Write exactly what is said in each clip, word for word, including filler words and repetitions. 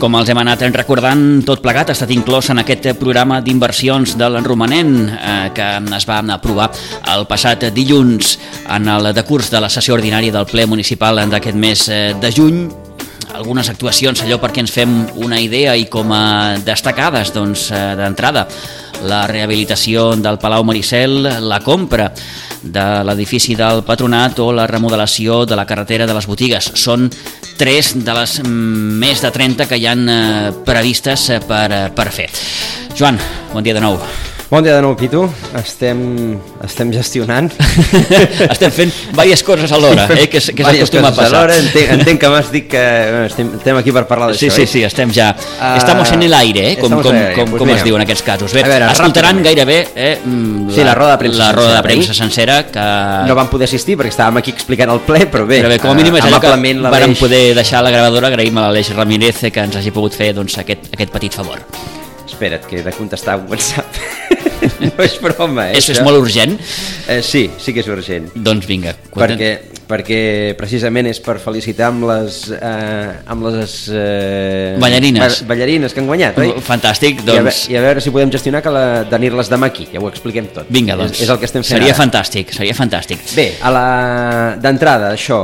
Com els hem anat recordant, tot plegat ha estat inclòs en aquest programa d'inversions de l'enromanent eh, que es va aprovar el passat dilluns en el decurs de la sessió ordinària del ple municipal d'aquest mes de juny. Algunes actuacions, allò perquè ens fem una idea i com a destacades, doncs, d'entrada, la rehabilitació del Palau Maricel, la compra de l'edifici del Patronat o la remodelació de la carretera de les Botigues. Són tres de les més de trenta que hi han previstes per, per fer. Joan, bon dia de nou. Bon dia de nou, Pitu. Estem, estem gestionant. Estem fent diverses coses alhora, eh? que, que s'acostuma a passar. Entenc, entenc que m'has dit que estem, estem aquí per parlar d'això. Sí, sí, sí, estem ja... Uh, Estamos en el aire, eh? com, com, com, com, com es diu en aquests casos. Bé, veure, escoltaran gairebé eh, la, sí, la roda de premsa, la roda de premsa sencera que... No vam poder assistir perquè estàvem aquí explicant el ple, però bé, però bé com a mínim és allò que vàrem l'Aleix... poder deixar a la gravadora. Agraïm a l'Aleix Ramírez que ens hagi pogut fer doncs, aquest, aquest petit favor. Espera't, que he de contestar un WhatsApp. No és broma, eh? Això és molt urgent? Eh, sí, sí que és urgent. Doncs vinga. Perquè, perquè precisament és per felicitar amb les... Eh, amb les eh, ballarines. ballarines que han guanyat, oi? Fantàstic, doncs... I a, veure, i a veure si podem gestionar que la, tenir-les demà aquí, ja ho expliquem tot. Vinga, doncs. És, és el que estem fent seria ara. fantàstic, seria fantàstic. Bé, a la... d'entrada, això,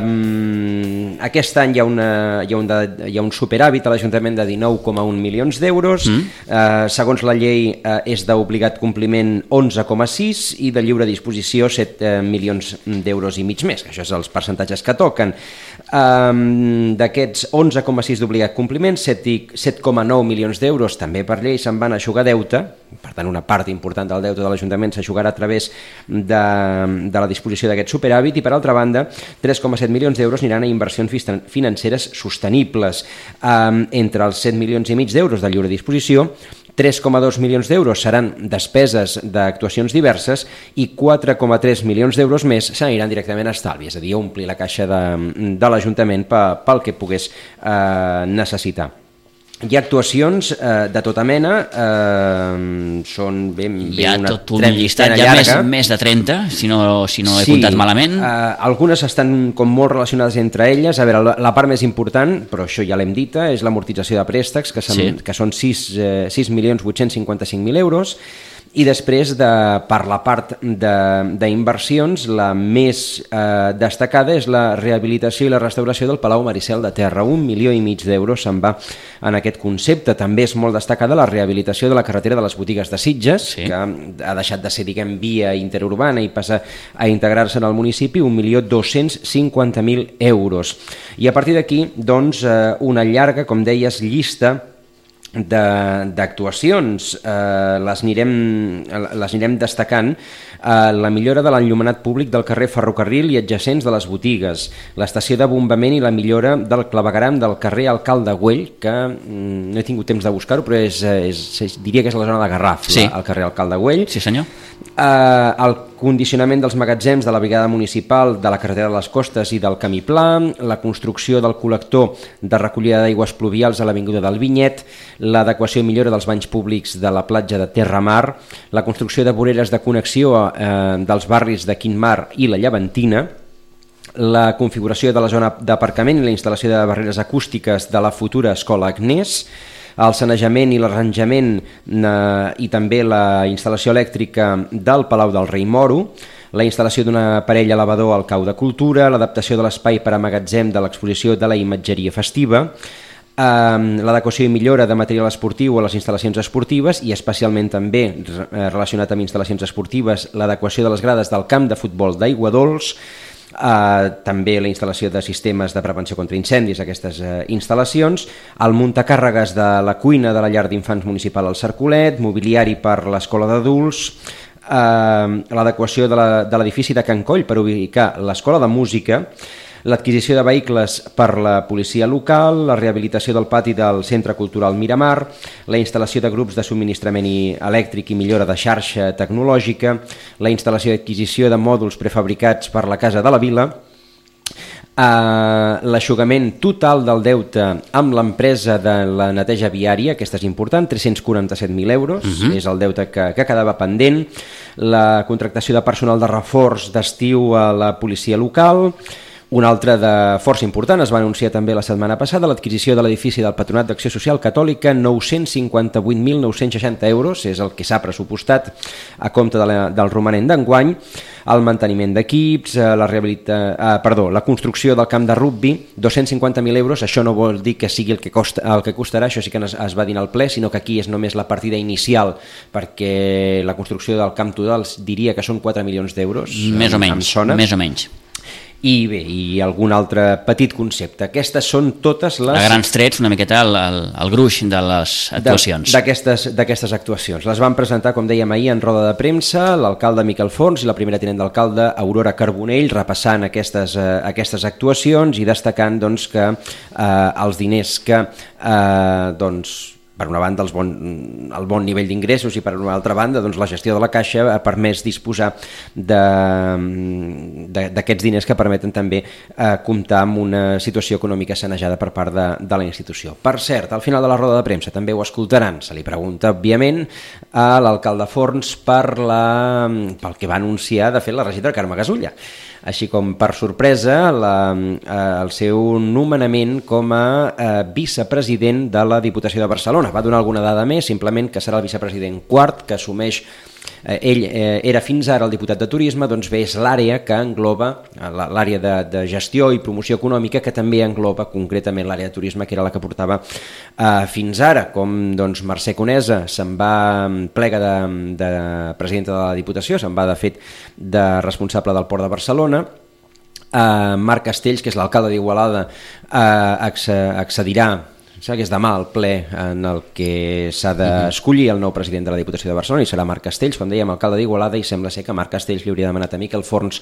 um, aquest any hi ha, una, hi, ha un de, hi ha un superàvit a l'Ajuntament de dinou coma un milions d'euros, mm. uh, segons la llei uh, és d'obligat compliment onze coma sis i de lliure disposició set uh, milions d'euros i mig més, que això és els percentatges que toquen. Um, d'aquests onze coma sis d'obligat compliment, set coma nou milions d'euros també per llei se'n van a eixugar deute, per tant una part important del deute de l'Ajuntament s'eixugarà a través de, de la disposició d'aquest superàvit, i per altra banda tres coma set milions d'euros aniran a inversions financeres sostenibles, um, entre els set milions i mig d'euros de lliure disposició, tres coma dos milions d'euros seran despeses d'actuacions diverses i quatre coma tres milions d'euros més s'aniran directament a estalvi, és a dir, a omplir la caixa de, de l'Ajuntament pel que pogués eh, necessitar. Hi ha actuacions eh, de tota mena, eh, són ben, ben hi ha una tot un llistat, hi ha més, més de trenta, si no, si no he sí, comptat malament. Eh, algunes estan com molt relacionades entre elles. A veure, la, la part més important, però això ja l'hem dita, és l'amortització de préstecs, que, sí. que són sis milions vuit-cents cinquanta-cinc mil euros. I després, de, per la part d'inversions, la més eh, destacada és la rehabilitació i la restauració del Palau Maricel de Terra. Un milió i mig d'euros se'n va en aquest concepte. També és molt destacada la rehabilitació de la carretera de les Botigues de Sitges, sí. que ha deixat de ser, diguem, via interurbana i passa a integrar-se en el municipi, un milió dos-cents cinquanta mil euros. I a partir d'aquí, doncs, eh, una llarga, com deies, llista d'actuacions, eh, les, anirem, les anirem destacant. Eh, la millora de l'enllumenat públic del carrer Ferrocarril i adjacents de les Botigues, l'estació de bombament i la millora del clavegueram del carrer Alcalde Güell, que mm, no he tingut temps de buscar-ho, però és, és, és, diria que és la zona de Garraf, sí. la, el carrer Alcalde Güell. Sí, senyor. Eh, el condicionament dels magatzems de la brigada municipal de la carretera de les Costes i del Camí Pla, la construcció del col·lector de recollida d'aigües pluvials a l'avinguda del Vinyet, l'adequació i millora dels banys públics de la platja de Terramar, la construcció de voreres de connexió eh, dels barris de Quintmar i la Llevantina, la configuració de la zona d'aparcament i la instal·lació de barreres acústiques de la futura Escola Agnès, el sanejament i l'arranjament eh, i també la instal·lació elèctrica del Palau del Rei Moro, la instal·lació d'un aparell elevador al Cau de Cultura, l'adaptació de l'espai per a magatzem de l'exposició de la imatgeria festiva, eh, l'adequació i millora de material esportiu a les instal·lacions esportives i especialment també eh, relacionat amb instal·lacions esportives, l'adequació de les grades del camp de futbol d'Aiguadols, Uh, també la instal·lació de sistemes de prevenció contra incendis a aquestes uh, instal·lacions, el muntacàrregues de la cuina de la llar d'infants municipal al Cercolet, mobiliari per l'escola d'adults, uh, l'adequació de l'edifici de Can Coll per ubicar l'escola de música, l'adquisició de vehicles per la policia local, la rehabilitació del pati del Centre Cultural Miramar, la instal·lació de grups de subministrament elèctric i millora de xarxa tecnològica, la instal·lació i adquisició de mòduls prefabricats per la Casa de la Vila, Uh, l'aixugament total del deute amb l'empresa de la neteja viària, aquesta és important, tres-cents quaranta-set mil euros, uh-huh. és el deute que, que quedava pendent, la contractació de personal de reforç d'estiu a la policia local, Un altre de força important es va anunciar també la setmana passada, l'adquisició de l'edifici del Patronat d'Acció Social Catòlica, nou-cents cinquanta-vuit mil nou-cents seixanta euros, és el que s'ha pressupostat a compte de la, del romanent d'enguany, el manteniment d'equips, la rehabilita, eh, perdó, la construcció del camp de rugbi, dos-cents cinquanta mil euros, això no vol dir que sigui el que, costa, el que costarà, això sí que es, es va dir al ple, sinó que aquí és només la partida inicial, perquè la construcció del camp total diria que són quatre milions d'euros. Més o menys, més o menys. I bé, i algun altre petit concepte. Aquestes són totes les... A grans trets, una miqueta el, el, el gruix de les actuacions. D'aquestes actuacions. Les van presentar, com dèiem ahir, en roda de premsa, l'alcalde Miquel Forns i la primera tinent d'alcalde Aurora Carbonell, repassant aquestes, eh, aquestes actuacions i destacant doncs, que eh, els diners que eh, doncs, per una banda, bon, el bon nivell d'ingressos i per una altra banda, doncs, la gestió de la caixa ha permès disposar d'aquests diners que permeten també eh, comptar amb una situació econòmica sanejada per part de, de la institució. Per cert, al final de la roda de premsa també ho escoltaran, se li pregunta, òbviament, a l'alcalde Forns per la, pel que va anunciar, de fet, la regidora Carme Gasulla. Així com per sorpresa la, eh, el seu nomenament com a eh, vicepresident de la Diputació de Barcelona. Va donar alguna dada més, simplement que serà el vicepresident quart, que assumeix, eh, ell eh, era fins ara el diputat de Turisme, doncs bé, és l'àrea que engloba, l'àrea de, de gestió i promoció econòmica, que també engloba concretament l'àrea de Turisme, que era la que portava eh, fins ara. Com doncs, Mercè Conesa se'n va plega de, de presidenta de la Diputació, se'n va de fet de responsable del Port de Barcelona. Uh, Marc Castells, que és l'alcalde d'Igualada, uh, accedirà, que és demà al ple en el que s'ha d'escollir el nou president de la Diputació de Barcelona, i serà Marc Castells, com dèiem, alcalde d'Igualada, i sembla ser que Marc Castells li hauria demanat a Miquel Forns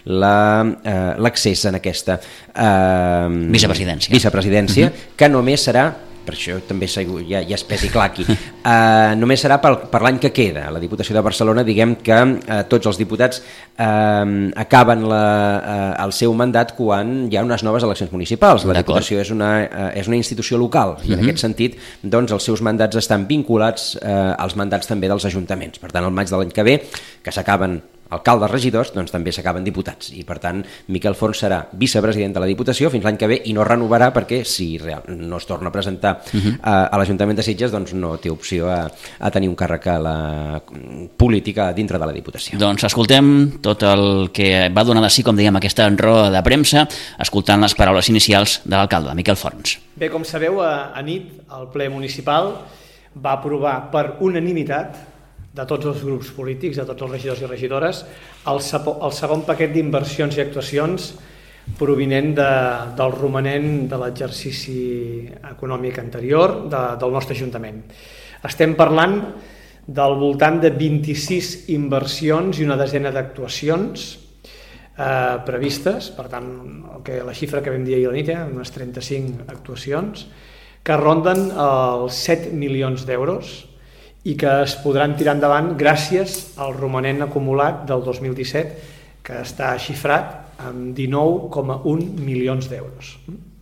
l'accés en aquesta uh, vicepresidència, vicepresidència uh -huh. que només serà, per això també ja, ja es peti clar aquí, uh, només serà per, per l'any que queda. A la Diputació de Barcelona diguem que uh, tots els diputats uh, acaben la, uh, el seu mandat quan hi ha unes noves eleccions municipals. La Diputació és una, uh, és una institució local i en uh -huh. aquest sentit doncs, els seus mandats estan vinculats uh, als mandats també dels ajuntaments. Per tant, al maig de l'any que ve, que s'acaben alcaldes, regidors, doncs també s'acaben diputats, i per tant Miquel Forns serà vicepresident de la Diputació fins l'any que ve i no renovarà, perquè si real, no es torna a presentar uh-huh. a, a l'Ajuntament de Sitges, doncs no té opció a, a tenir un càrrec a la política dintre de la Diputació. Doncs escoltem tot el que va donar de si, com dèiem, aquesta roda de premsa, escoltant les paraules inicials de l'alcalde, Miquel Forns. Bé, com sabeu, a, a nit el ple municipal va aprovar per unanimitat de tots els grups polítics, de tots els regidors i regidores, el, sapo, el segon paquet d'inversions i actuacions provinent de, del romanent de l'exercici econòmic anterior de, del nostre Ajuntament. Estem parlant del voltant de vint-i-sis inversions i una desena d'actuacions eh, previstes, per tant, el que, la xifra que vam dir ahir a la nit, eh, unes trenta-cinc actuacions, que ronden els set milions d'euros, i que es podran tirar endavant gràcies al romanent acumulat del dos mil disset, que està xifrat amb dinou coma un milions d'euros.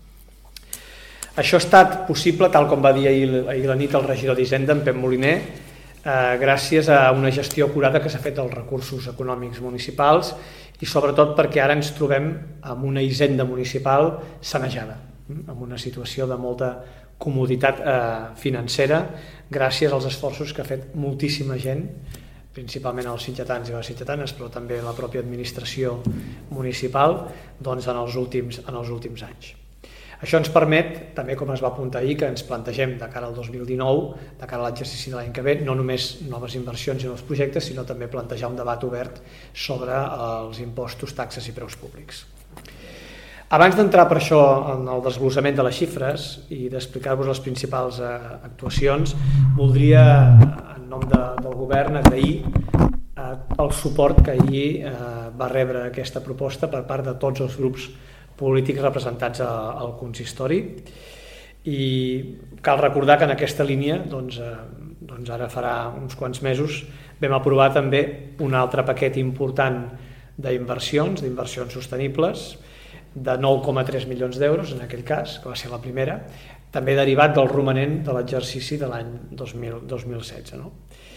Això ha estat possible, tal com va dir ahir, ahir la nit el regidor d'Hisenda, en Pep Moliner, eh, gràcies a una gestió acurada que s'ha fet dels recursos econòmics municipals i sobretot perquè ara ens trobem amb una hisenda municipal sanejada, amb una situació de molta comoditat eh, financera gràcies als esforços que ha fet moltíssima gent, principalment els sitgetans i les sitgetanes, però també la pròpia administració municipal, doncs en els últims, en els últims anys. Això ens permet, també com es va apuntar ahir, que ens plantegem de cara al dos mil dinou, de cara a l'exercici de l'any que ve, no només noves inversions i nous projectes, sinó també plantejar un debat obert sobre els impostos, taxes i preus públics. Abans d'entrar per això en el desglossament de les xifres i d'explicar-vos les principals eh, actuacions, voldria, en nom de, del govern, agrair eh, el suport que ahir eh, va rebre aquesta proposta per part de tots els grups polítics representats a, al consistori. I cal recordar que en aquesta línia, doncs, eh, doncs ara farà uns quants mesos, vam aprovar també un altre paquet important d'inversions, d'inversions sostenibles, de nou coma tres milions d'euros, en aquell cas, que va ser la primera, també derivat del romanent de l'exercici de l'any dos mil setze. No?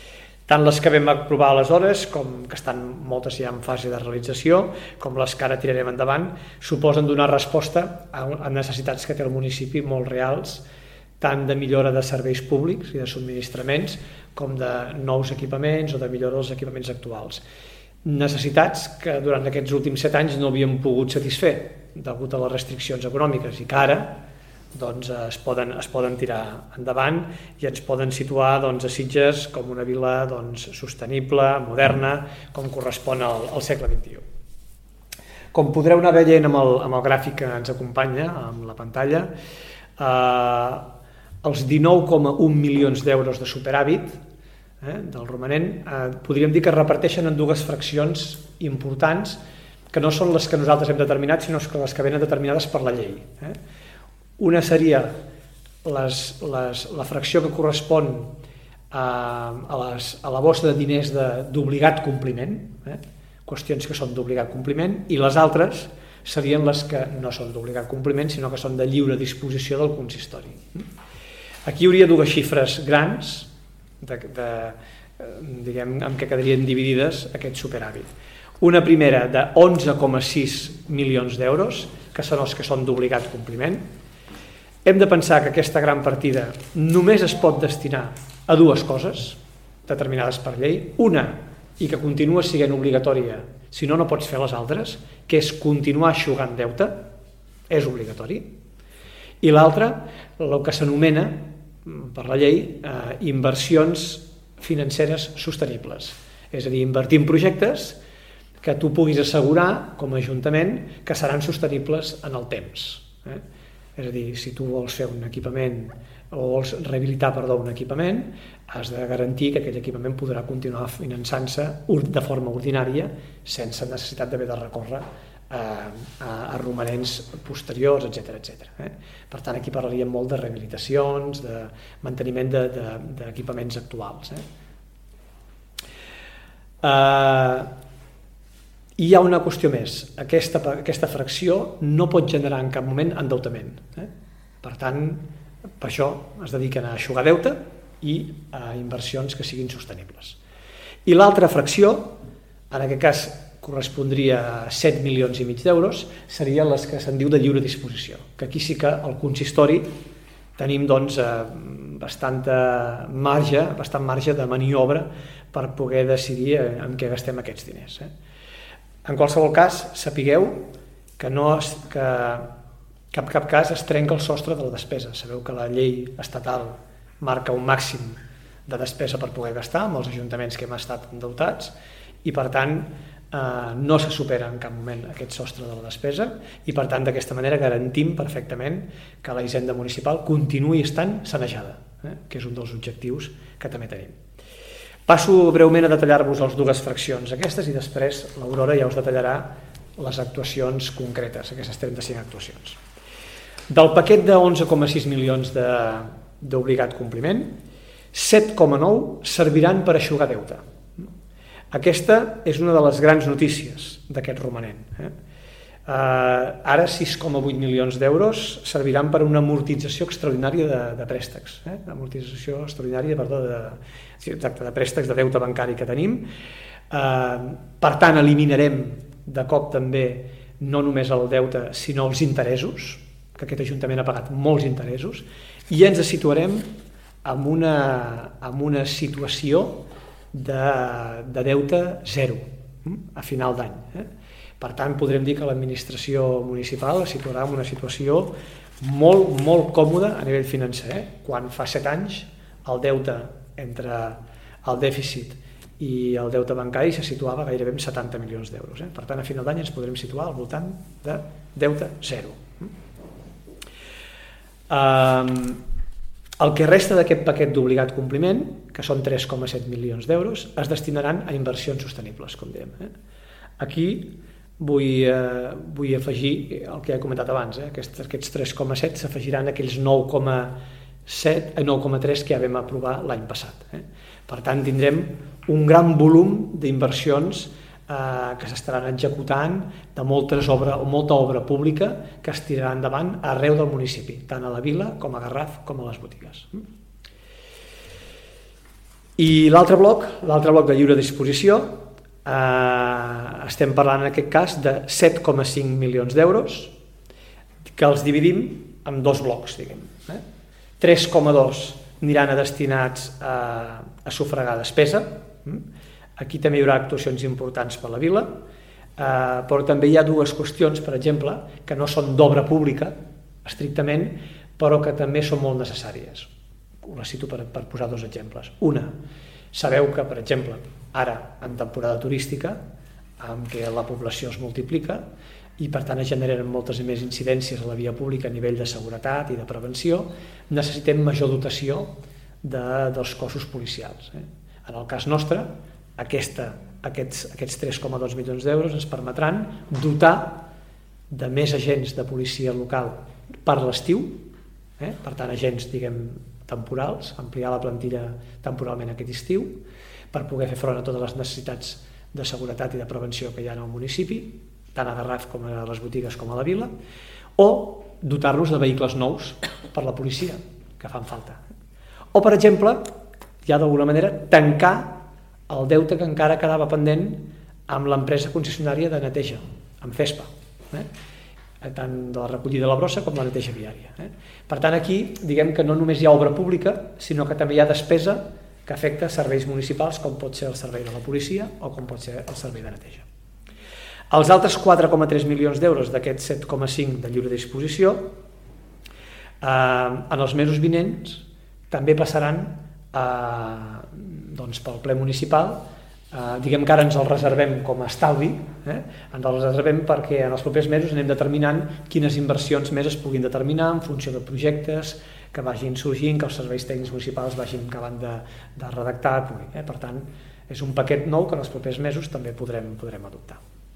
Tant les que vam aprovar aleshores, com que estan moltes ja en fase de realització, com les que ara tirarem endavant, suposen donar resposta a necessitats que té el municipi molt reals, tant de millora de serveis públics i de subministraments, com de nous equipaments o de millora dels equipaments actuals. Necessitats que durant aquests últims set anys no havíem pogut satisfer degut a les restriccions econòmiques i que ara doncs, es, poden, es poden tirar endavant i ens poden situar doncs, a Sitges com una vila doncs, sostenible, moderna, com correspon al, al segle vint-i-u. Com podreu anar veient amb el, amb el gràfic que ens acompanya, amb la pantalla, eh, els dinou coma un milions d'euros de superàvit eh, del romanent, eh, podríem dir que es reparteixen en dues fraccions importants que no són les que nosaltres hem determinat, sinó les que venen determinades per la llei. Eh? Una seria les, les, la fracció que correspon a, a, les, a la bossa de diners d'obligat compliment, eh? qüestions que són d'obligat compliment, i les altres serien les que no són d'obligat compliment, sinó que són de lliure disposició del consistori. Aquí hi hauria dues xifres grans, de, de, diguem, amb què quedarien dividides aquest superàvit. Una primera de onze coma sis milions d'euros, que són els que són d'obligat compliment. Hem de pensar que aquesta gran partida només es pot destinar a dues coses determinades per llei. Una, i que continua sent obligatòria, si no, no pots fer les altres, que és continuar eixugant deute, és obligatori. I l'altra, el que s'anomena, per la llei, eh, inversions financeres sostenibles. És a dir, invertir en projectes que tu puguis assegurar, com a ajuntament, que seran sostenibles en el temps. Eh? És a dir, si tu vols fer un equipament o vols rehabilitar, perdó, un equipament, has de garantir que aquell equipament podrà continuar finançant-se de forma ordinària sense necessitat d'haver de recórrer a, a, a romanents posteriors, etcètera, etcètera. Eh? Per tant, aquí parlaríem molt de rehabilitacions, de manteniment d'equipaments de, de, actuals. Eh? Uh, I hi ha una qüestió més, aquesta, aquesta fracció no pot generar en cap moment endeutament. Eh? Per tant, per això es dediquen a eixugar deute i a inversions que siguin sostenibles. I l'altra fracció, en aquest cas correspondria a set milions i mig d'euros, serien les que se'n diu de lliure disposició, que aquí sí que al consistori tenim doncs, bastant marge, bastant marge de maniobra per poder decidir en què gastem aquests diners. Eh? En qualsevol cas, sapigueu que no es, que cap cap cas es trenca el sostre de la despesa. Sabeu que la llei estatal marca un màxim de despesa per poder gastar amb els ajuntaments que hem estat endeutats i, per tant, eh, no se supera en cap moment aquest sostre de la despesa i, per tant, d'aquesta manera garantim perfectament que la hisenda municipal continuï estant sanejada, eh, que és un dels objectius que també tenim. Passo breument a detallar-vos les dues fraccions aquestes i després l'Aurora ja us detallarà les actuacions concretes, aquestes trenta-cinc actuacions. Del paquet de onze coma sis milions d'obligat compliment, set coma nou serviran per eixugar deute. Aquesta és una de les grans notícies d'aquest romanent. Eh? Uh, ara sis coma vuit milions d'euros serviran per una amortització extraordinària de, de préstecs, eh? amortització extraordinària perdó, de, exacte, de préstecs de deute bancari que tenim. Uh, per tant, eliminarem de cop també no només el deute sinó els interessos, que aquest Ajuntament ha pagat molts interessos, i ens situarem en una, en una situació de, de deute zero a final d'any. Eh? Per tant, podrem dir que l'administració municipal es situarà en una situació molt, molt còmoda a nivell financer, eh? quan fa set anys el deute entre el dèficit i el deute bancari se situava gairebé en setanta milions d'euros. Eh? Per tant, a final d'any ens podrem situar al voltant de deute zero. Um, el que resta d'aquest paquet d'obligat compliment, que són tres coma set milions d'euros, es destinaran a inversions sostenibles, com diem. Eh? Aquí Vull, eh, vull afegir el que he comentat abans, eh? aquests, aquests tres coma set s'afegiran a aquells nou coma tres que ja vam aprovar l'any passat. Eh? Per tant, tindrem un gran volum d'inversions eh, que s'estaran executant de moltes obra, o molta obra pública que es tirarà endavant arreu del municipi, tant a la vila com a Garraf com a les botigues. I l'altre bloc, l'altre bloc de lliure disposició, eh, estem parlant en aquest cas de set coma cinc milions d'euros, que els dividim en dos blocs, diguem. Eh? tres coma dos aniran a destinats a, a sufragar despesa. Aquí també hi haurà actuacions importants per la vila, eh, però també hi ha dues qüestions, per exemple, que no són d'obra pública, estrictament, però que també són molt necessàries. Ho la cito per, per posar dos exemples. Una, sabeu que, per exemple, ara, en temporada turística, en què la població es multiplica i, per tant, es generen moltes més incidències a la via pública a nivell de seguretat i de prevenció, necessitem major dotació de, dels cossos policials. Eh? En el cas nostre, aquesta, aquests, aquests tres coma dos milions d'euros ens permetran dotar de més agents de policia local per l'estiu, eh? per tant, agents, diguem, temporals, ampliar la plantilla temporalment aquest estiu, per poder fer front a totes les necessitats de seguretat i de prevenció que hi ha en el municipi, tant a Garraf com a les botigues com a la vila, o dotar-los de vehicles nous per la policia, que fan falta. O, per exemple, ja d'alguna manera, tancar el deute que encara quedava pendent amb l'empresa concessionària de neteja, amb FESPA, eh? tant de la recollida de la brossa com de la neteja viària. Eh? Per tant, aquí diguem que no només hi ha obra pública, sinó que també hi ha despesa que afecta serveis municipals, com pot ser el servei de la policia o com pot ser el servei de neteja. Els altres quatre coma tres milions d'euros d'aquests set coma cinc de lliure disposició, eh, en els mesos vinents també passaran eh, doncs, pel ple municipal. Uh, diguem que ara ens el reservem com a estalvi, eh? ens el reservem perquè en els propers mesos anem determinant quines inversions més es puguin determinar en funció de projectes que vagin sorgint, que els serveis tècnics municipals vagin acabant de, de redactar. Eh? Per tant, és un paquet nou que en els propers mesos també podrem, podrem adoptar.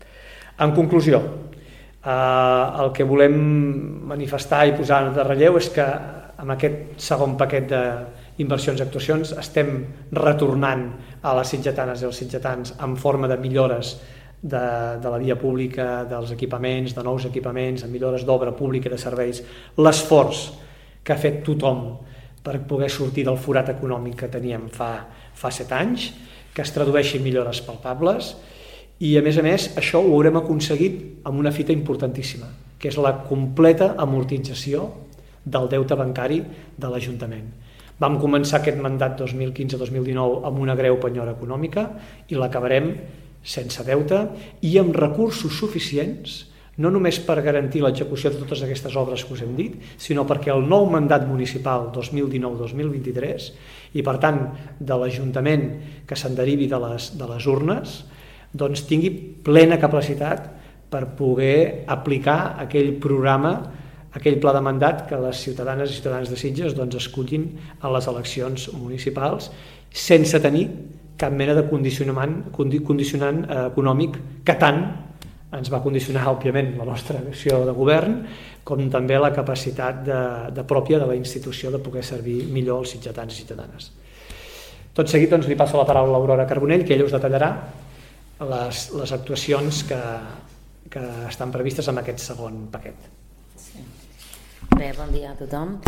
En conclusió, uh, el que volem manifestar i posar de relleu és que amb aquest segon paquet d'inversions i actuacions estem retornant a les sitgetanes i als sitgetans en forma de millores de, de la via pública, dels equipaments, de nous equipaments, en millores d'obra pública i de serveis, l'esforç que ha fet tothom per poder sortir del forat econòmic que teníem fa, fa set anys, que es tradueixin millores palpables, i a més a més això ho haurem aconseguit amb una fita importantíssima, que és la completa amortització del deute bancari de l'Ajuntament. Vam començar aquest mandat dos mil quinze dos mil dinou amb una greu penyora econòmica i l'acabarem sense deute i amb recursos suficients, no només per garantir l'execució de totes aquestes obres que us hem dit, sinó perquè el nou mandat municipal dos mil dinou dos mil vint-i-tres i, per tant, de l'Ajuntament que se'n derivi de les, de les urnes, doncs tingui plena capacitat per poder aplicar aquell programa, aquell pla de mandat que les ciutadanes i ciutadans de Sitges doncs, escullin a les eleccions municipals sense tenir cap mena de condicionant, condicionant eh, econòmic que tant ens va condicionar, òbviament, la nostra acció de govern, com també la capacitat de, de pròpia de la institució de poder servir millor els sitgetans i ciutadanes. Tot seguit doncs, li passo la paraula a l'Aurora Carbonell, que ella us detallarà les, les actuacions que, que estan previstes en aquest segon paquet. Bé, bon dia a tothom.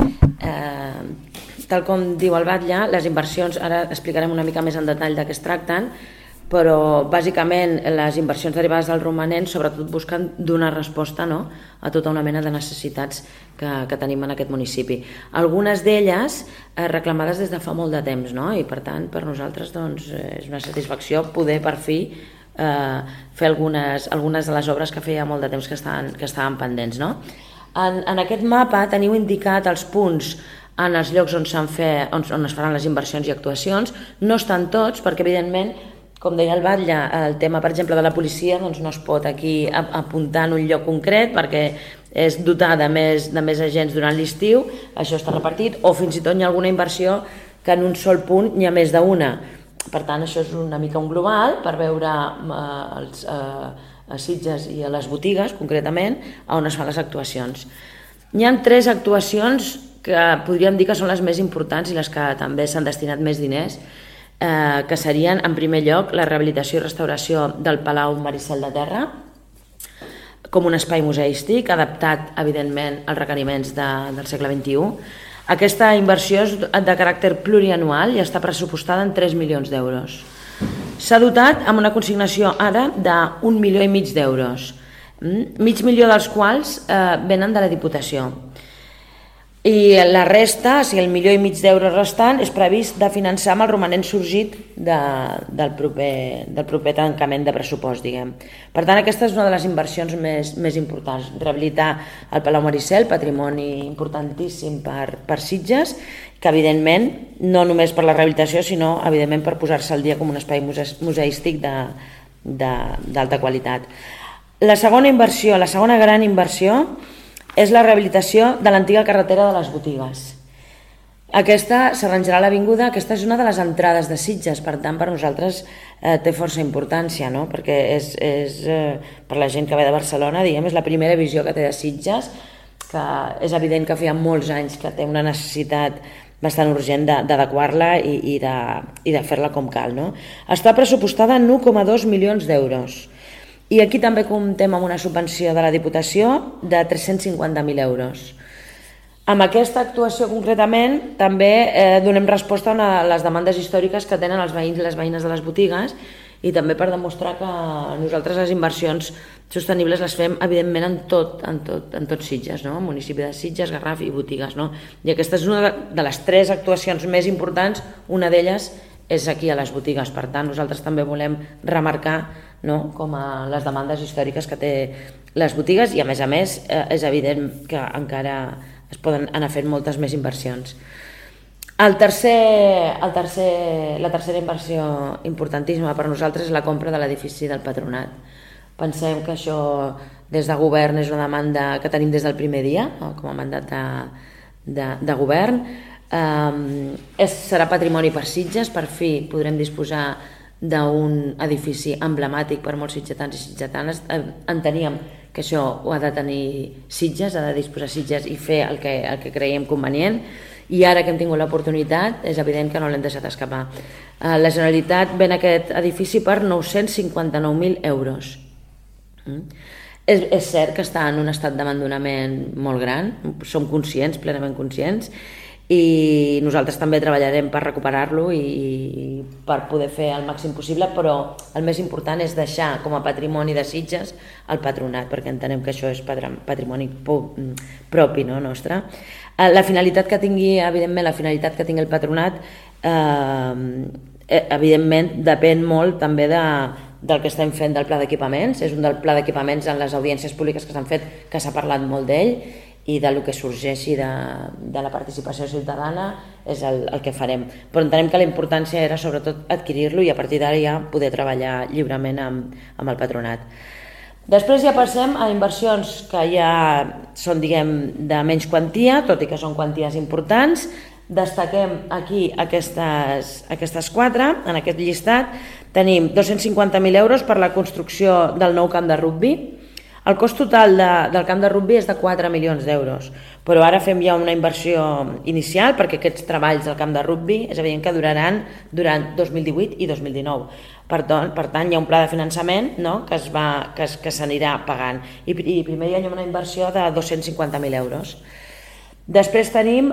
Eh, tal com diu el Batlle, les inversions, ara explicarem una mica més en detall de què es tracten, però bàsicament les inversions derivades del romanent sobretot busquen donar resposta, no?, a tota una mena de necessitats que, que tenim en aquest municipi. Algunes d'elles eh, reclamades des de fa molt de temps, no?, i per tant per nosaltres doncs, és una satisfacció poder per fi eh, fer algunes, algunes de les obres que feia molt de temps que estaven, que estaven pendents, no? En, en aquest mapa teniu indicat els punts en els llocs on, fe, on, on es faran les inversions i actuacions. No estan tots, perquè evidentment, com deia el Batlle, el tema, per exemple, de la policia doncs no es pot aquí apuntar en un lloc concret perquè és dotar de més, de més agents durant l'estiu, això està repartit, o fins i tot hi ha alguna inversió que en un sol punt n'hi ha més d'una. Per tant, això és una mica un global per veure eh, els... Eh, a Sitges i a les botigues, concretament, on es fan les actuacions. Hi ha tres actuacions que podríem dir que són les més importants i les que també s'han destinat més diners, eh, que serien, en primer lloc, la rehabilitació i restauració del Palau Maricel de Terra, com un espai museístic, adaptat, evidentment, als requeriments de, del segle vint-i-u. Aquesta inversió és de caràcter plurianual i està pressupostada en tres milions d'euros. S'ha dotat amb una consignació ara d'un milió i mig d'euros, mig milió dels quals eh, venen de la Diputació. I la resta, o sigui, el milió i mig d'euros restant, és previst de finançar amb el romanent sorgit de, del, proper, del proper tancament de pressupost, diguem. Per tant, aquesta és una de les inversions més, més importants. Rehabilitar el Palau Maricel, patrimoni importantíssim per, per Sitges, que evidentment, no només per la rehabilitació, sinó evidentment per posar-se al dia com un espai muse, museístic d'alta qualitat. La segona inversió, la segona gran inversió, és la rehabilitació de l'antiga carretera de les Botigues. Aquesta s'arranjarà a l'avinguda, aquesta és una de les entrades de Sitges, per tant per nosaltres eh, té força importància, no? Perquè és, és eh, per la gent que ve de Barcelona, diguem, és la primera visió que té de Sitges, que és evident que feia molts anys que té una necessitat bastant urgent d'adequar-la i, i de, i de fer-la com cal, no? Està pressupostada en u coma dos milions d'euros. I aquí també comptem amb una subvenció de la Diputació de tres-cents cinquanta mil euros. Amb aquesta actuació concretament també eh, donem resposta a les demandes històriques que tenen els veïns i les veïnes de les botigues i també per demostrar que nosaltres les inversions sostenibles les fem evidentment en tot, en tot, en tot Sitges, no? Municipi de Sitges, Garraf i botigues, no? I aquesta és una de les tres actuacions més importants, una d'elles és aquí a les botigues, per tant nosaltres també volem remarcar, no?, com a les demandes històriques que té les botigues i a més a més eh, és evident que encara es poden anar fent moltes més inversions. El tercer, el tercer, la tercera inversió importantíssima per nosaltres és la compra de l'edifici del Patronat. Pensem que això des de govern és una demanda que tenim des del primer dia, com a mandat de, de, de govern. Um, és, serà patrimoni per Sitges, per fi podrem disposar d'un edifici emblemàtic per molts sitgetans i sitgetanes. Enteníem que això ho ha de tenir Sitges, ha de disposar Sitges i fer el que, el que creiem convenient, i ara que hem tingut l'oportunitat és evident que no l'hem deixat escapar. La Generalitat ven aquest edifici per nou-cents cinquanta-nou mil euros. Mm? És, és cert que està en un estat d'abandonament molt gran, som conscients, plenament conscients, i nosaltres també treballarem per recuperar-lo i per poder fer el màxim possible, però el més important és deixar com a patrimoni de Sitges el Patronat, perquè entenem que això és patrimoni propi, no, nostre. La finalitat que tingui, evidentment, la finalitat que tingui el Patronat eh, evidentment depèn molt també de, del que estem fent del pla d'equipaments. És un del pla d'equipaments en les audiències públiques que s'han fet, que s'ha parlat molt d'ell, i del que sorgeixi de, de la participació ciutadana és el, el que farem. Però entenem que la importància era sobretot adquirir-lo i a partir d'ara ja poder treballar lliurement amb, amb el Patronat. Després ja passem a inversions que ja són, diguem, de menys quantia, tot i que són quanties importants. Destaquem aquí aquestes, aquestes quatre, en aquest llistat. Tenim dos-cents cinquanta mil euros per la construcció del nou camp de rugbi. El cost total de, del camp de rugbi és de quatre milions d'euros, però ara fem ja una inversió inicial perquè aquests treballs del camp de rugbi és evident que duraran durant dos mil divuit i dos mil dinou. Per tant, per tant hi ha un pla de finançament, no?, que es va, que, que s'anirà pagant. I, I primer hi ha una inversió de dos-cents cinquanta mil euros. Després tenim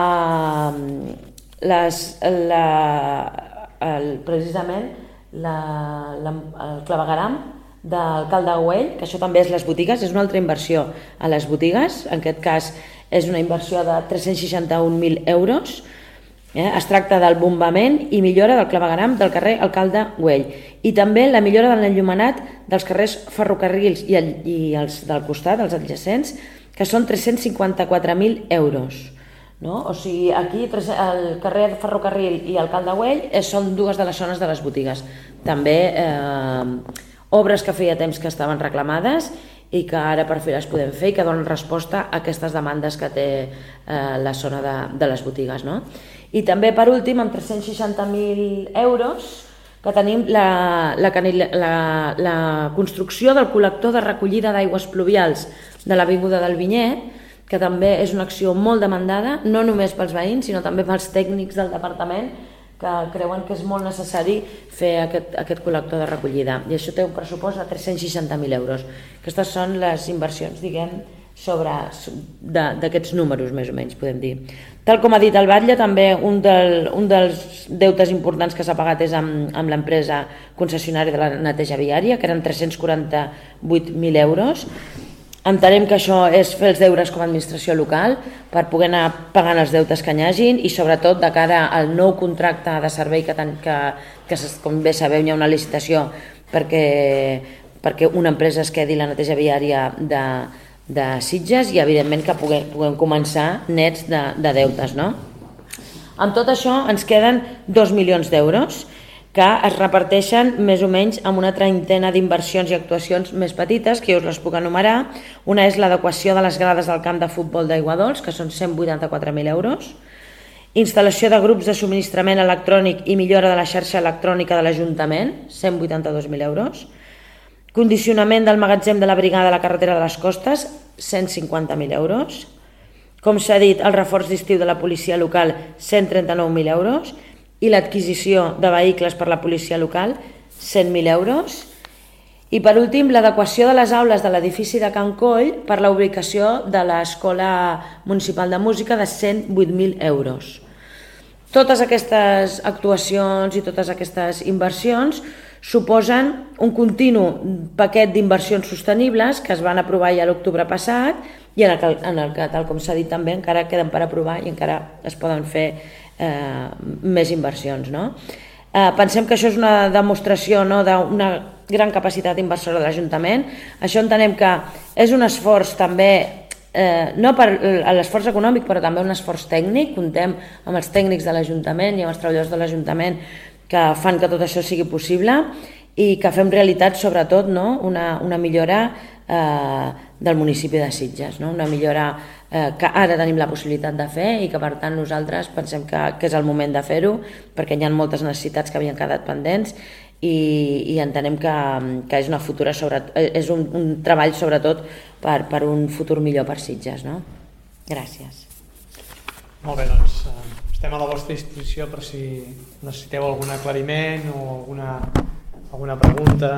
eh, les, la, el, precisament la, la, el clavegueram del Cal de Güell, que això també és les botigues, és una altra inversió a les botigues, en aquest cas és una inversió de tres-cents seixanta-un mil euros. Eh? Es tracta del bombament i millora del clavegueram del carrer Alcalde Güell i també la millora de l'enllumenat dels carrers Ferrocarrils i, el, i els del costat, els adjacents, que són tres-cents cinquanta-quatre mil euros. No? O sigui, aquí el carrer Ferrocarril i Alcalde Güell són dues de les zones de les botigues. També eh, obres que feia temps que estaven reclamades i que ara per fi les podem fer i que donen resposta a aquestes demandes que té eh, la zona de, de les botigues. No? I també, per últim, amb tres-cents seixanta mil euros, que tenim la, la, la, la construcció del col·lector de recollida d'aigües pluvials de l'Avinguda del Vinyer, que també és una acció molt demandada, no només pels veïns, sinó també pels tècnics del departament, que creuen que és molt necessari fer aquest, aquest col·lector de recollida. I això té un pressupost de tres-cents seixanta mil euros. Aquestes són les inversions, diguem, sobre d'aquests números, més o menys, podem dir. Tal com ha dit el Batlle, també un, del, un dels deutes importants que s'ha pagat és amb, amb l'empresa concessionària de la neteja viària, que eren tres-cents quaranta-vuit mil euros. Entenem que això és fer els deures com a administració local per poder anar pagant els deutes que n'hi hagin i sobretot de cara al nou contracte de servei que, ten, que, que com bé sabeu hi ha una licitació perquè, perquè una empresa es quedi la neteja viària de, de Sitges i evidentment que puguem, puguem començar nets de, de deutes. No? Amb tot això ens queden dos milions d'euros que es reparteixen més o menys amb una treintena d'inversions i actuacions més petites, que jo us les puc enumerar. Una és l'adequació de les grades del camp de futbol d'Aiguadols, que són cent vuitanta-quatre mil euros. Instal·lació de grups de subministrament electrònic i millora de la xarxa electrònica de l'Ajuntament, cent vuitanta-dos mil euros. Condicionament del magatzem de la brigada de la carretera de les Costes, cent cinquanta mil euros. Com s'ha dit, el reforç d'estiu de la policia local, cent trenta-nou mil euros. I l'adquisició de vehicles per la policia local, cent mil euros. I per últim, l'adequació de les aules de l'edifici de Can Coll per la ubicació de l'Escola Municipal de Música de cent vuit mil euros. Totes aquestes actuacions i totes aquestes inversions suposen un continu paquet d'inversions sostenibles que es van aprovar ja l'octubre passat i en el que, en el que tal com s'ha dit també, encara queden per aprovar i encara es poden fer Eh, més inversions. No? Eh, pensem que això és una demostració, no, d'una gran capacitat inversora de l'Ajuntament. Això entenem que és un esforç també, eh, no per l'esforç econòmic, però també un esforç tècnic. Contem amb els tècnics de l'Ajuntament i amb els treballadors de l'Ajuntament que fan que tot això sigui possible i que fem realitat sobretot, no, una, una millora eh, del municipi de Sitges, no? Una millora eh, que ara tenim la possibilitat de fer i que per tant nosaltres pensem que, que és el moment de fer-ho perquè hi ha moltes necessitats que havien quedat pendents i, i entenem que, que és una futura sobre, és un, un treball sobretot per, per un futur millor per Sitges. No? Gràcies. Molt bé, doncs estem a la vostra disposició per si necessiteu algun aclariment o alguna, alguna pregunta.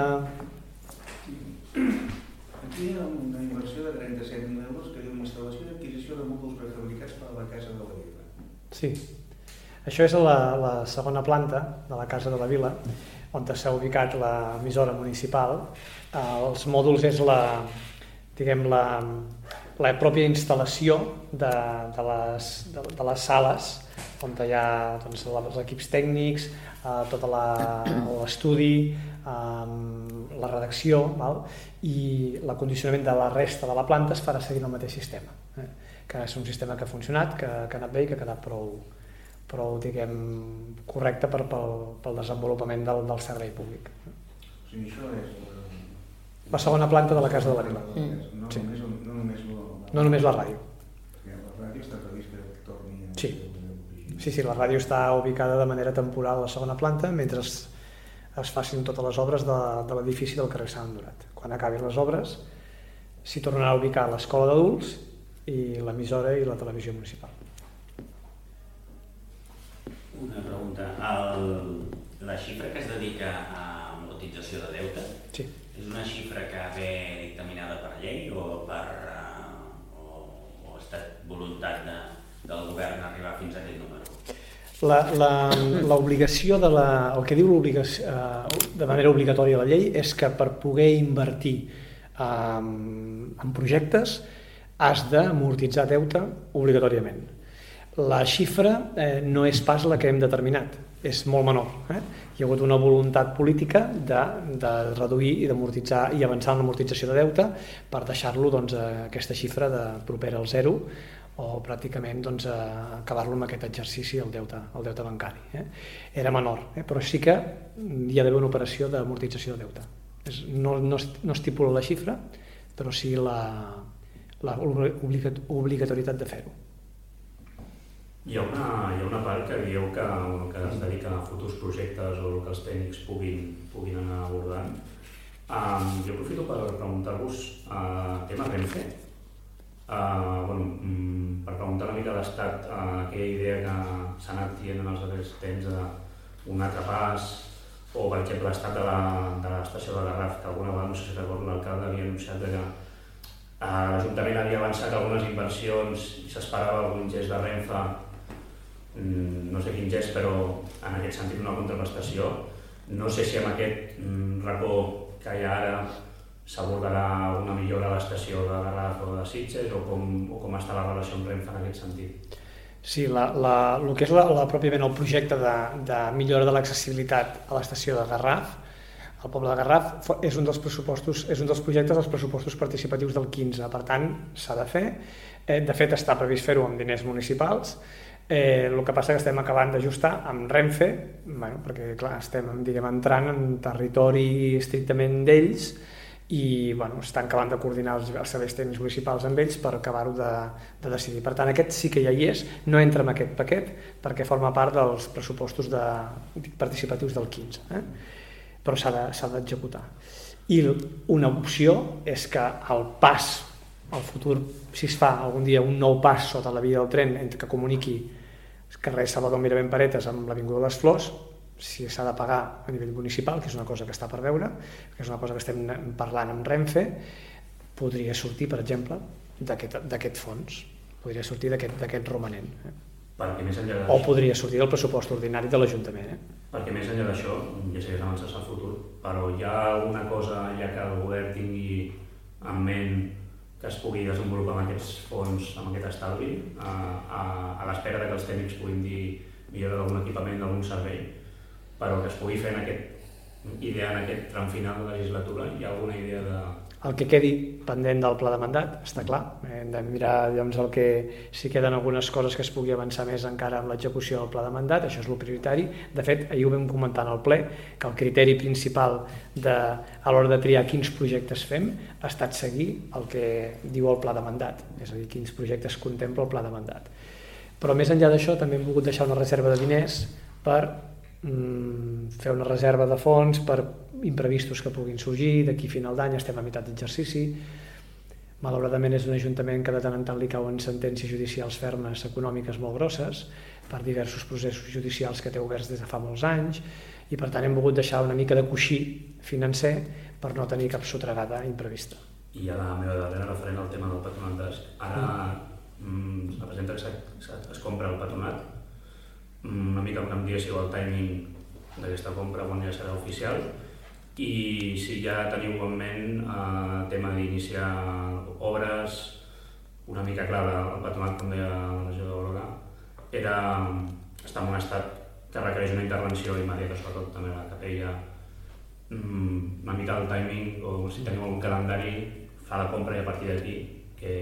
Aquí hi ha una inversió de trenta-set mil euros que diu instal·lació i adquisició de mòduls prefabricats per a la Casa de la Vila. Sí, això és la, la segona planta de la Casa de la Vila, on s'ha ubicat l'emissora municipal. Els mòduls és la, diguem, la, la pròpia instal·lació de, de, les, de, de les sales on hi ha doncs, els equips tècnics, eh, tot l'estudi, eh, la redacció, val? I l'acondicionament de la resta de la planta es farà seguint el mateix sistema, eh? Que és un sistema que ha funcionat, que, que ha anat bé i que ha quedat prou, prou diguem, correcte per, pel, pel desenvolupament del, del servei públic. O sigui, això és la segona planta de la Casa de la Vila. Mm. No, sí. només, no, només la, no només la ràdio. Perquè la ràdio està previst que torni a... Sí. Sí, sí, la ràdio està ubicada de manera temporal a la segona planta mentre es, es facin totes les obres de, de l'edifici del carrer Sant Andorat. Quan acabin les obres s'hi tornarà a ubicar l'escola d'adults i l'emissora i la televisió municipal. Una pregunta. El, la xifra que es dedica a amortització de deute, sí. És una xifra que ve dictaminada per llei o per uh, o, o ha estat voluntat de, del govern arribar fins a aquest número? L'obligació de la, el que diu l'obligació eh, de manera obligatòria la llei és que per poder invertir eh, en projectes has d'amortitzar deute obligatòriament. La xifra eh, no és pas la que hem determinat, és molt menor. Eh? Hi ha hagut una voluntat política de, de reduir i d'amortitzar i avançar en l'amortització de deute per deixar-lo doncs, aquesta xifra de propera al zero o pràcticament doncs, acabar-lo amb aquest exercici del deute, el deute bancari. Eh? Era menor, eh? Però sí que hi ha d'haver una operació d'amortització de deute. És, no, no, no estipula la xifra, però sí la, la obligatorietat de fer-ho. Hi ha, una, hi ha una part que dieu que, que es dedica a futurs projectes o que els tècnics puguin, puguin anar abordant. Um, jo aprofito per preguntar-vos uh, tema Renfe. Uh, bueno, um, per preguntar una mica l'estat, uh, aquella idea que s'ha anat dient en els darrers temps d'un altre pas, o per exemple l'estat de l'estació de, de Garraf, que alguna vegada, no sé si recordo, l'alcalde havia anunciat que L'Ajuntament havia avançat algunes inversions i s'esperava algun gest de Renfe, no sé quin gest, però en aquest sentit una contraprestació. No sé si amb aquest racó que hi ha ara s'abordarà una millora a l'estació de Garraf o de Sitges o com, o com està la relació amb Renfe en aquest sentit. Sí, la, la, el que és la, la, pròpiament el projecte de, de millora de l'accessibilitat a l'estació de Garraf, el poble de Garraf, és un dels pressupostos, és un dels projectes dels pressupostos participatius del quinze, per tant s'ha de fer. De fet està previst fer-ho amb diners municipals. Eh, el que passa que estem acabant d'ajustar amb Renfe, bueno, perquè clar, estem diguem, entrant en territori estrictament d'ells i bueno, estan acabant de coordinar els, els serveis tècnics municipals amb ells per acabar-ho de, de decidir. Per tant, aquest sí que ja hi és, no entra en aquest paquet perquè forma part dels pressupostos de, participatius del quinze, eh? Però s'ha d'executar. I una opció és que el pas, al futur, si es fa algun dia un nou pas sota la via del tren entre que comuniqui el carrer Salvador Mirabent Paretes amb l'Avinguda de les Flors, si s'ha de pagar a nivell municipal, que és una cosa que està per veure, que és una cosa que estem parlant amb Renfe, podria sortir, per exemple, d'aquest fons, podria sortir d'aquest romanent. Eh? Perquè més enllà o podria sortir del pressupost ordinari de l'Ajuntament. Eh? Perquè més enllà d'això, ja sé que s'avança al futur, però hi ha alguna cosa ja que el govern tingui en ment que es pugui desenvolupar amb aquests fons, amb aquest estalvi, a, a, a l'espera que els tècnics puguin dir millora d'algun equipament, d'algun servei, però que es pugui fer en aquest idea en aquest tram final de legislatura. Hi ha alguna idea de... El que quedi pendent del pla de mandat, està clar. Hem de mirar doncs, el que, si queden algunes coses que es pugui avançar més encara amb l'execució del pla de mandat, això és el prioritari. De fet, ahir ho vam comentar en el ple, que el criteri principal de, a l'hora de triar quins projectes fem ha estat seguir el que diu el pla de mandat, és a dir, quins projectes contempla el pla de mandat. Però més enllà d'això també hem volgut deixar una reserva de diners per fer una reserva de fons per imprevistos que puguin sorgir. D'aquí a final d'any estem a meitat d'exercici. Malauradament és un ajuntament que de tant en tant li cauen sentències judicials fermes econòmiques molt grosses per diversos processos judicials que té oberts des de fa molts anys i per tant hem volgut deixar una mica de coixí financer per no tenir cap sotragada imprevista. I a la meva darrera referent al tema del patronat d'As. Ara mm. es representa que es compra el patronat. Una mica em diguéssiu el timing d'aquesta compra quan ja serà oficial i si ja teniu en ment el tema d'iniciar obres, una mica clara el patronat, com deia la regidora, era està en un estat que requereix una intervenció immediata, sobretot també la capella, una mica el timing o si teniu algun calendari, fa la compra i a partir d'aquí que...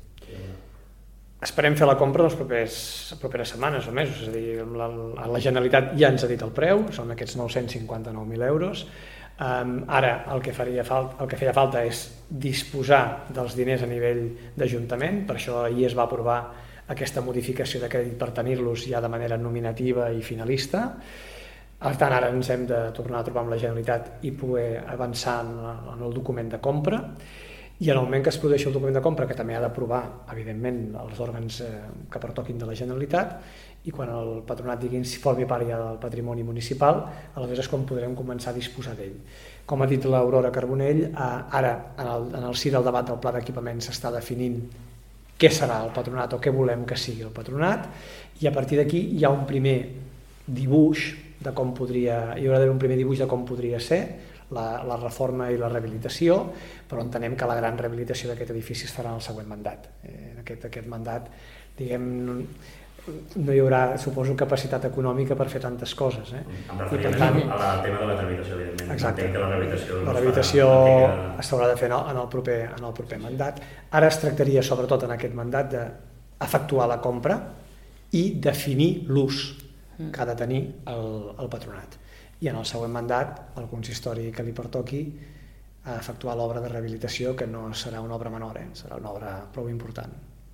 Esperem fer la compra les propers, properes setmanes o mesos, és a dir, la, la Generalitat ja ens ha dit el preu, són aquests nou-cents cinquanta-nou mil euros. Um, ara el que, faria falta, el que feia falta és disposar dels diners a nivell d'Ajuntament, per això ahir es va aprovar aquesta modificació de crèdit per tenir-los ja de manera nominativa i finalista. Per tant, ara ens hem de tornar a trobar amb la Generalitat i poder avançar en, en el document de compra. I en el moment que es produeixi el document de compra, que també ha d'aprovar, evidentment, els òrgans eh, que pertoquin de la Generalitat, i quan el patronat digui si formi part ja del patrimoni municipal, aleshores és quan podrem començar a disposar d'ell. Com ha dit l'Aurora Carbonell, eh, ara, en el, en el si del debat del pla d'equipament s'està definint què serà el patronat o què volem que sigui el patronat, i a partir d'aquí hi ha un primer dibuix de com podria, hi haurà d'haver un primer dibuix de com podria ser, La, la reforma i la rehabilitació, però entenem que la gran rehabilitació d'aquest edifici es farà en el següent mandat. Eh, aquest, aquest mandat, diguem, no, no hi haurà, suposo, capacitat econòmica per fer tantes coses. Eh? Em referia més tant... a la tema de la rehabilitació, evidentment. Exacte. Que la rehabilitació, la rehabilitació no s'haurà de fer en el, proper, en el proper mandat. Ara es tractaria, sobretot en aquest mandat, d'efectuar la compra i definir l'ús que ha de tenir el, el patronat. I en el següent mandat el consistori que li pertoqui a efectuar l'obra de rehabilitació, que no serà una obra menor, eh? Serà una obra prou important.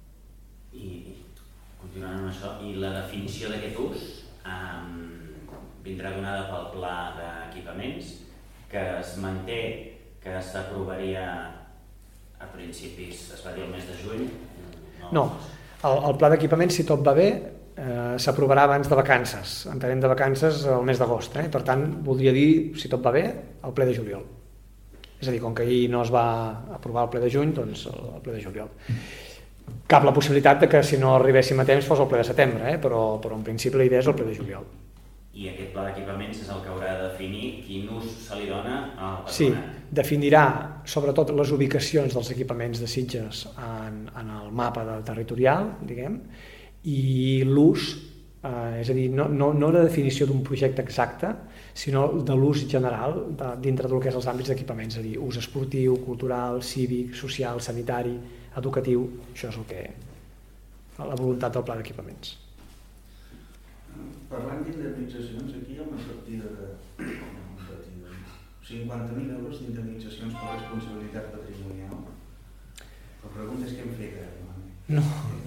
I continuant amb això, i la definició d'aquest ús um, vindrà donada pel pla d'equipaments que es manté, que s'aprovaria a principis, es va dir el mes de juny? No, no. El, el pla d'equipaments, si tot va bé, Eh, s'aprovarà abans de vacances, entenem de vacances el mes d'agost, eh? Per tant, voldria dir, si tot va bé, el ple de juliol. És a dir, com que ahir no es va aprovar el ple de juny, doncs el ple de juliol. Cap la possibilitat de que si no arribéssim a temps fos el ple de setembre, eh? però, però en principi la idea és el ple de juliol. I aquest pla d'equipaments és el que haurà de definir quin ús se li dona al patronat? Sí, definirà sobretot les ubicacions dels equipaments de Sitges en, en el mapa de territorial, diguem, i l'ús, eh, és a dir, no, no, no la definició d'un projecte exacte, sinó de l'ús general de, dintre del que és els àmbits d'equipaments, és a dir, ús esportiu, cultural, cívic, social, sanitari, educatiu, això és el que la voluntat del pla d'equipaments. Parlant d'indemnitzacions, aquí hi ha una partida de cinquanta mil euros d'indemnitzacions per responsabilitat patrimonial. La pregunta és què hem fet ara? No.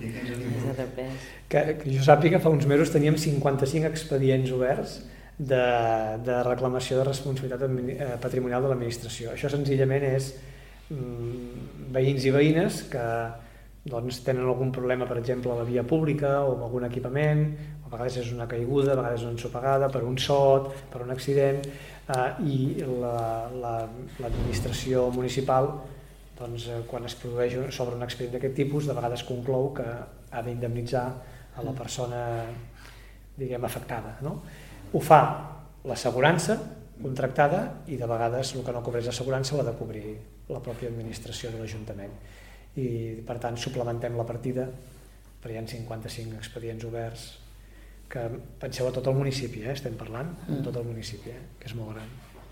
Que, que jo sàpiga, fa uns mesos teníem cinquanta-cinc expedients oberts de, de reclamació de responsabilitat patrimonial de l'administració. Això senzillament és mm, veïns i veïnes que doncs, tenen algun problema, per exemple, a la via pública o amb algun equipament, a vegades és una caiguda, a vegades una ensopegada, per un sot, per un accident, eh, i l'administració la, la, municipal, doncs, eh, quan es produeix sobre un expedient d'aquest tipus, de vegades conclou que ha d'indemnitzar a la persona, diguem, afectada, no? Ho fa l'assegurança contractada i de vegades el que no cobreix l'assegurança l'ha de cobrir la pròpia administració de l'Ajuntament. I per tant suplementem la partida, però hi ha cinquanta-cinc expedients oberts que penseu a tot el municipi, eh? Estem parlant de tot el municipi, eh? Que és molt gran.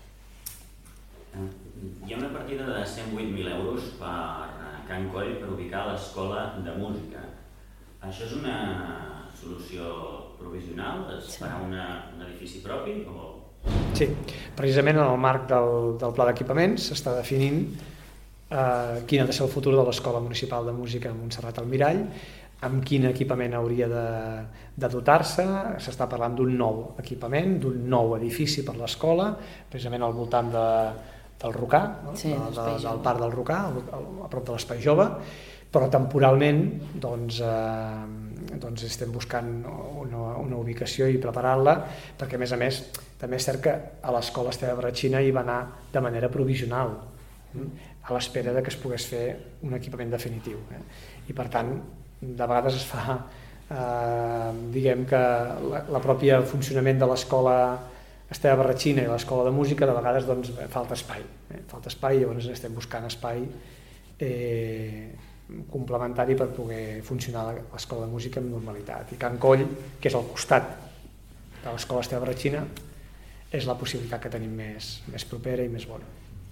Hi ha una partida de cent vuit mil euros per Can Coll per ubicar l'escola de música. Això és una solució provisional? Es farà una, un edifici propi? O... Sí, precisament en el marc del, del pla d'equipaments s'està definint Uh, quin ha de ser el futur de l'Escola Municipal de Música Montserrat Almirall, amb quin equipament hauria de, de dotar-se. S'està parlant d'un nou equipament, d'un nou edifici per l'escola, precisament al voltant de, del Rocà, no? Sí, de, de, del parc del Rocà, a prop de l'Espai Jove, però temporalment doncs, eh, doncs estem buscant una, una ubicació i preparar-la, perquè a més a més també és cert que a l'escola Esteve Barratxina hi va anar de manera provisional, a l'espera de que es pogués fer un equipament definitiu. Eh? I per tant, de vegades es fa, eh, diguem que la, la pròpia funcionament de l'escola Esteve Barratxina i l'escola de música, de vegades doncs, falta espai. Eh? Falta espai, llavors estem buscant espai eh, complementari per poder funcionar l'escola de música amb normalitat. I Can Coll, que és al costat de l'escola Esteve Barratxina, és la possibilitat que tenim més, més propera i més bona.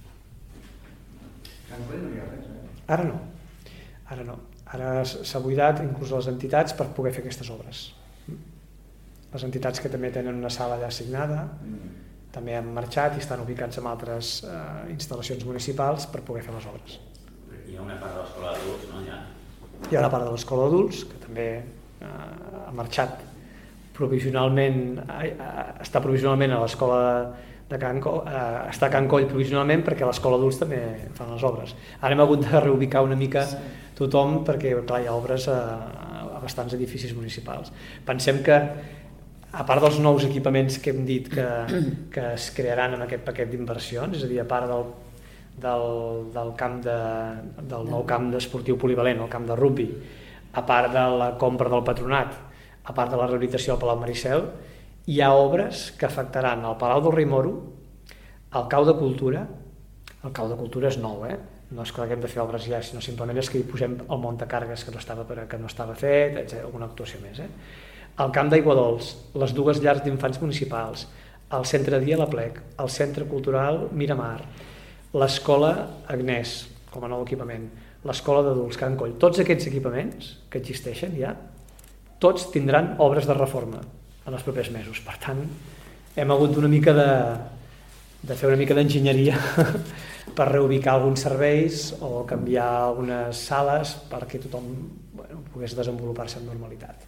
Can Coll no hi ha res, eh? Ara no, ara no. Ara s'ha buidat inclús les entitats per poder fer aquestes obres. Les entitats que també tenen una sala ja assignada mm. també han marxat i estan ubicats en altres eh, instal·lacions municipals per poder fer les obres. Hi ha una part de l'escola d'adults, no? Ja. Hi ha una part de l'escola d'adults que també eh, ha marxat provisionalment, eh, està provisionalment a l'escola de Can Coll, eh, està a Can Coll provisionalment perquè l'escola d'adults també fan les obres. Ara hem hagut de reubicar una mica tothom perquè clar, hi ha obres a, a bastants edificis municipals. Pensem que a part dels nous equipaments que hem dit que, que es crearan en aquest paquet d'inversions, és a dir, a part del, del, del, camp de, del nou camp esportiu polivalent, el camp de rugby, a part de la compra del patronat, a part de la rehabilitació al Palau Maricel, hi ha obres que afectaran el Palau del Rei Moro, el Cau de Cultura. El Cau de Cultura és nou, eh? No és que haguem de fer obres ja, sinó simplement és que hi posem el muntacargues que no estava, que no estava fet, etcètera, alguna actuació més. Eh? El Camp d'Aiguadols, les dues llars d'infants municipals, el Centre de Dia La Plec, el Centre Cultural Miramar, l'Escola Agnès, com a nou equipament, l'Escola d'Adults Can Coll. Tots aquests equipaments que existeixen ja, tots tindran obres de reforma en els propers mesos. Per tant, hem hagut una mica de, de fer una mica d'enginyeria per reubicar alguns serveis o canviar algunes sales perquè tothom bueno, pogués desenvolupar-se amb normalitat.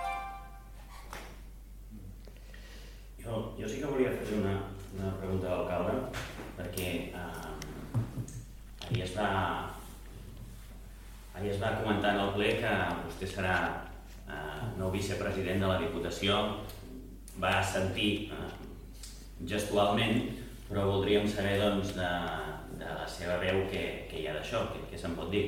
Jo, jo sí que volia fer una, una pregunta a l'alcalde, perquè eh, ahir, es va, ahir es va comentar en el ple que vostè serà eh, nou vicepresident de la Diputació. Va sentir eh, gestualment Però voldríem saber, doncs, de, de la seva veu què, què hi ha d'això, què, què se'n pot dir.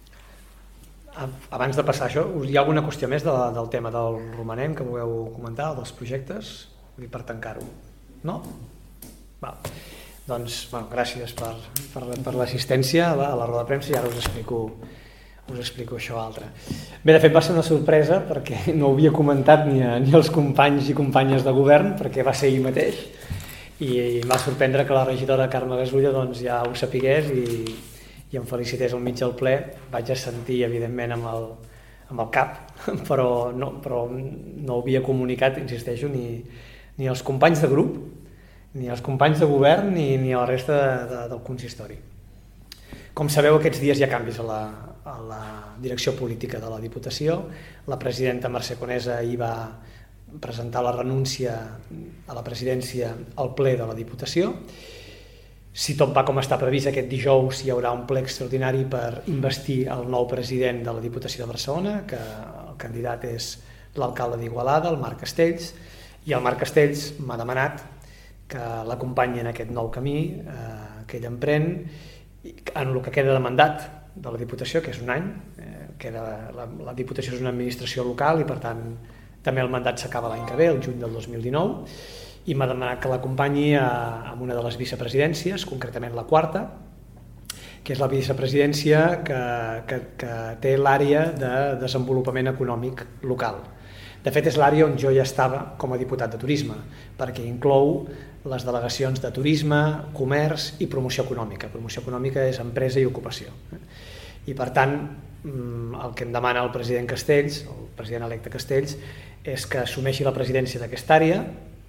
Abans de passar això, hi ha alguna qüestió més de, del tema del romanent que vulgueu comentar, dels projectes, per tancar-ho? No? Va. Doncs, bueno, gràcies per, per, per l'assistència a la roda de premsa i ara us explico us explico això altre. Bé, de fet va ser una sorpresa perquè no ho havia comentat ni, a, ni als companys i companyes de govern perquè va ser ahir mateix i, i em va sorprendre que la regidora Carme Gasulla doncs, ja ho sapigués i, i em felicités al mig del ple. Vaig a sentir evidentment amb el, amb el cap, però no, però no ho havia comunicat, insisteixo, ni, ni als companys de grup, ni als companys de govern ni, ni a la resta de, de, del consistori. Com sabeu, aquests dies hi ha canvis a la, a la direcció política de la Diputació. La presidenta Mercè Conesa hi va presentar la renúncia a la presidència al ple de la Diputació. Si tot va com està previst, aquest dijous hi haurà un ple extraordinari per investir el nou president de la Diputació de Barcelona, que el candidat és l'alcalde d'Igualada, el Marc Castells, i el Marc Castells m'ha demanat que l'acompanyi en aquest nou camí eh, que ell emprèn en el que queda de mandat de la Diputació, que és un any. Eh, queda, la, la Diputació és una administració local i per tant també el mandat s'acaba l'any que ve, el juny del dos mil dinou, i m'ha demanat que l'acompanyi a, a una de les vicepresidències, concretament la quarta, que és la vicepresidència que, que, que té l'àrea de desenvolupament econòmic local. De fet, és l'àrea on jo ja estava com a diputat de turisme, perquè inclou les delegacions de turisme, comerç i promoció econòmica. Promoció econòmica és empresa i ocupació. I per tant, el que em demana el president Castells, el president electe Castells, és que assumeixi la presidència d'aquesta àrea,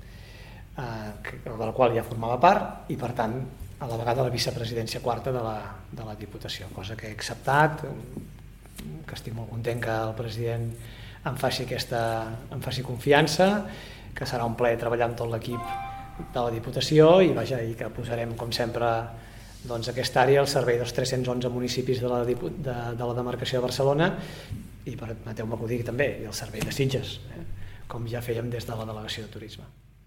eh, de la qual ja formava part, i per tant, a la vegada la vicepresidència quarta de la, de la Diputació, cosa que he acceptat, que estic molt content que el president em faci, aquesta, em faci confiança, que serà un plaer treballar amb tot l'equip de la Diputació i, vaja, i que posarem, com sempre, doncs, aquesta àrea al servei dels tres-cents onze municipis de la, de, de la demarcació de Barcelona i, permeteu-me que ho digui també, i al servei de Sitges, eh? Com ja fèiem des de la delegació de turisme.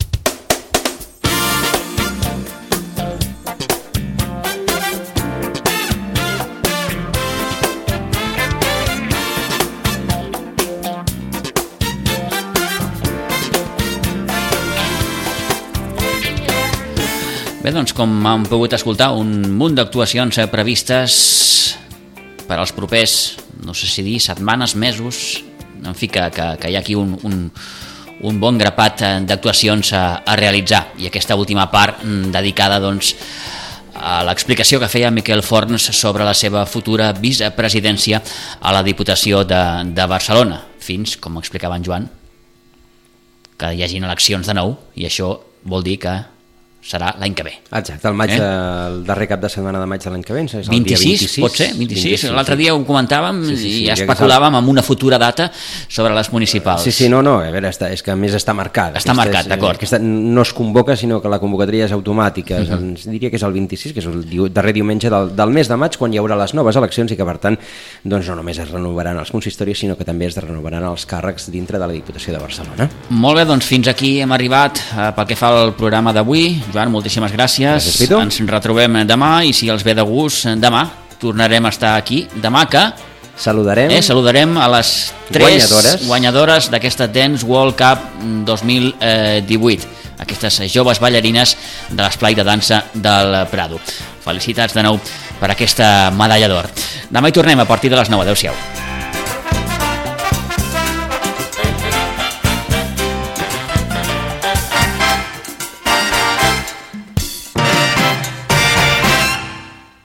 Bé, doncs, com hem pogut escoltar, un munt d'actuacions previstes per als propers, no sé si dir, setmanes, mesos, en fi, que, que, que hi ha aquí un, un, un bon grapat d'actuacions a, a realitzar. I aquesta última part dedicada, doncs, a l'explicació que feia Miquel Forns sobre la seva futura vicepresidència a la Diputació de, de Barcelona, fins, com explicava en Joan, que hi hagin eleccions de nou, i això vol dir que serà l'any que ve. Exacte, el, maig, eh? el darrer cap de setmana de maig de l'any que ve. És el vint-i-sis, dia vint-i-sis, pot ser? vint-i-sis. vint-i-sis L'altre dia ho comentàvem sí, sí, sí, i especulàvem amb una futura data sobre les municipals. Sí, sí, no, no, a veure, està, és que a més està marcada. Està marcat, d'acord. Aquesta no es convoca, sinó que la convocatòria és automàtica. Uh -huh. Es diria que és el vint-i-sis, que és el diu, darrer diumenge del, del mes de maig, quan hi haurà les noves eleccions i que, per tant, doncs no només es renovaran els consistoris, sinó que també es renovaran els càrrecs dintre de la Diputació de Barcelona. Molt bé, doncs fins aquí hem arribat eh, pel que fa al programa d'avui. Joan, moltíssimes gràcies. Gràcies, ens retrobem demà i si els ve de gust, demà tornarem a estar aquí. Demà que saludarem, eh, saludarem a les tres guanyadores, guanyadores d'aquesta Dance World Cup dos mil divuit, aquestes joves ballarines de l'esplai de dansa del Prado. Felicitats de nou per aquesta medalla d'or. Demà hi tornem a partir de les nou. Adéu-siau.